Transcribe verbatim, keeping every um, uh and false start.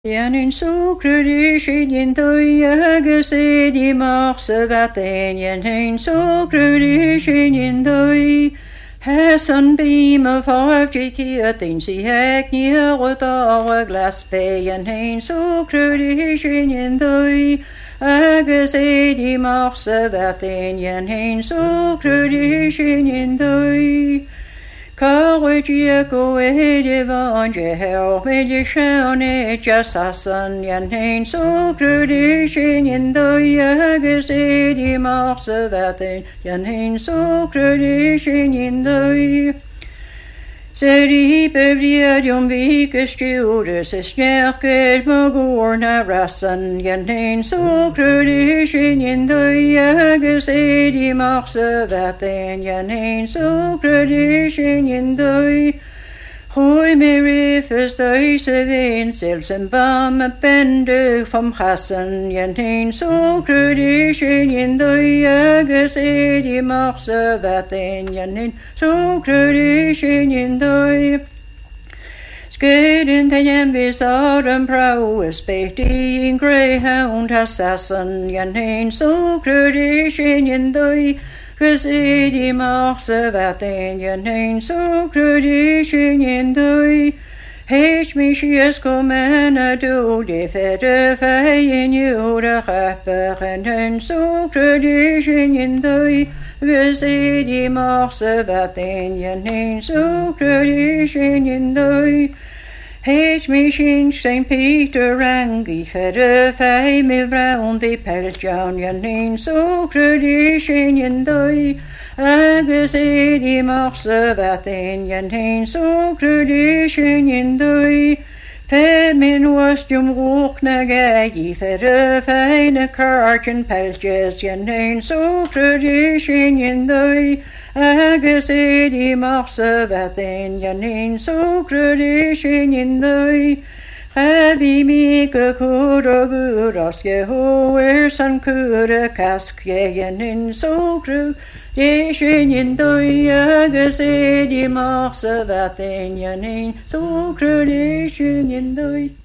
Jannin sukru sin dwy agus e di mach sa vaten jannin sukru sin dwy Hassan bím a fáfti ki a tin si hek ni a a glas pe jannin sukru sin dwy agus e di mach sa vaten jannin sukru sin dwy Carwagia go ede van je hel me je shane just asan yan hein so crudishin in the yagas edi marsa vaten yan hein so crudishin in the Seri bevriadium vicus judas is nerket magorna rasan yan hein so crudishin in the yagas edi marsa vaten yan hein so crudishin in the Hoi merithus the sevin sils and bam a bender from Hassan yan hein so crudishin in the yagas edi marsa vaten yan hein so crudishin in the Skøden den hjem vis Adam prøve spægtig en greyhound assassin yan hein so crudishin in the Chris edi marsa vaten yan hein so crudishin in the Heich mi sias komen a do de fedde feien juda rapper en hen so crudishin in the Chris edi marsa vaten yan hein so crudishin in the Heich mi sin Saint Peter rangi fedde fei mi vrown de peltjan yan hein so crudishin in the agus edi marsa vaten yan hein so crudishin in the Fe min wastium rokna gai fedde fei na karchen peltjes yan hein so crudishin in the agus edi marsa vaten yan hein so crudishin in the Ravi mi go kura guras ye hoer san kura kask ye yan hein so crudishin in the agus edi marsa vaten yan hein so crudishin in the